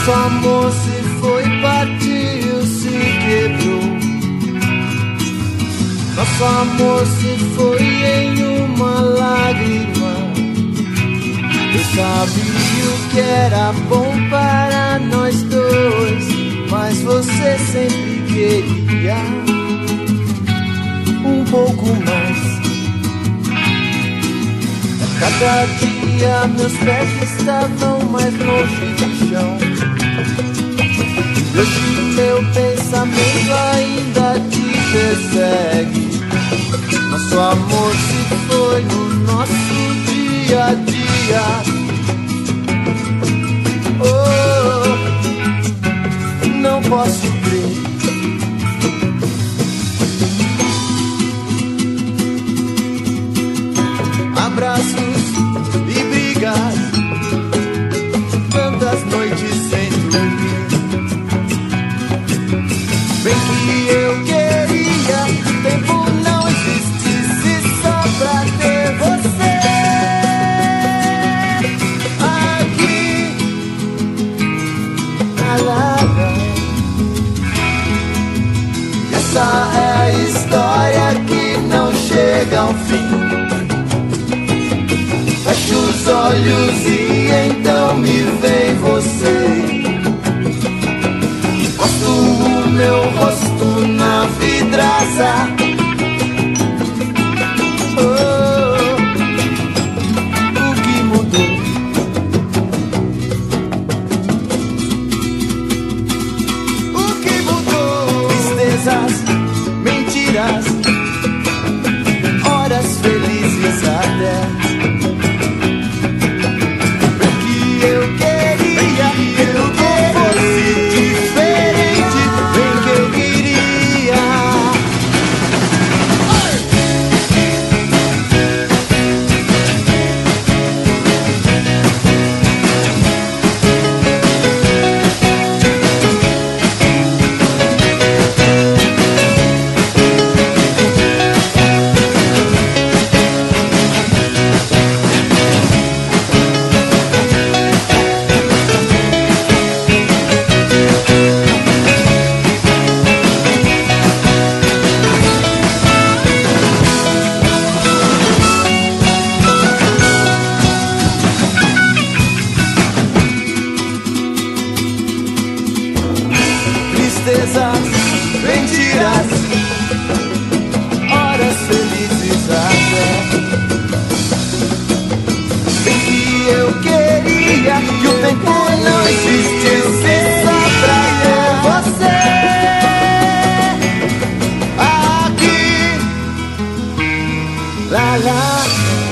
Nosso amor se foi, partiu, se quebrou. Nosso amor se foi em uma lágrima. Eu sabia o que era bom para nós dois, mas você sempre queria um pouco mais. A cada dia meus pés estavam mais longe do chão. E hoje meu pensamento ainda te persegue. Nosso amor se foi no nosso dia a dia. Oh, não posso crer. Abraços e brigas, tantas noites sem dormir. Bem que eu queria que o tempo não existisse só pra ter você aqui. Essa é a história que não chega ao fim. Fecho os olhos e então me vem você. Encosto o meu rosto na vidraça. Oh, o que mudou? O que mudou? Tristezas, mentiras, horas felizes até. Tristezas, mentiras, horas felizes até. Bem que eu queria que o tempo não existisse só pra ter você aqui. Lá, lá.